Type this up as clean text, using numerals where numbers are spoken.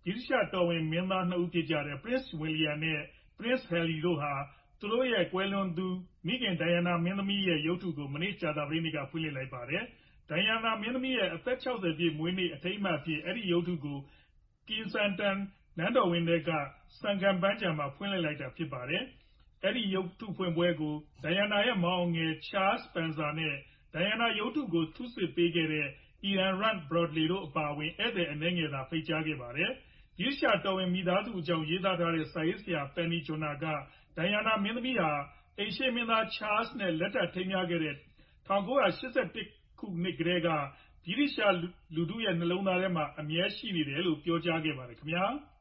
ဗြိတိသျှတော်ဝင်မင်းသား 2 ဦးဖြစ်ကြတဲ့ Prince William နဲ့ Prince Harry တို့ဟာ သူတို့ရဲ့ကွယ်လွန်သူမိခင် Diana မင်းသမီးရဲ့ရုပ်တုကို မနေ့ကြာသပတေးနေ့က ဖွင့်လှစ်လိုက်ပါတယ်။ Diana မင်းသမီးရဲ့ အသက် 60 ပြည့်မွေးနေ့အထိမ်းအမှတ်အဖြစ် အဲဒီရုပ်တုကို Kensington နန်းတော်ဝန်ထဲက Buckingham ပန်းခြံမှာ ဖွင့်လှစ်လိုက်တာဖြစ်ပါတယ်။ အဲဒီရုပ်တုဖွင့်ပွဲကို Diana ရဲ့ မောင်အငယ် Charles Spencer နဲ့ Diana ရုပ်တုကို ထုဆွတ်ပေးခဲ့တဲ့ Ian Rank-Broadley တို့အပါအဝင် ဧည့်သည်အနည်းငယ်သာ ဖိတ်ကြားခဲ့ပါတယ်။ ဗြိတိသျှတော်ဝင်မိသားစုအကြောင်း ရေးသားထားတဲ့ စာရေးဆရာ Penny Junor က Diana မင်းသမီးဟာ အိမ်ရှေ့မင်းသား Charles နဲ့ လက်ထပ်ထိမ်းမြားခဲ့တဲ့ ၁၉၈၁ ခုနှစ်ကတည်းက ဗြိတိသျှလူထုရဲ့နှလုံးသားထဲမှာ အမြဲရှိနေတယ်လို့ ပြောကြားခဲ့ပါတယ်ခင်ဗျာ။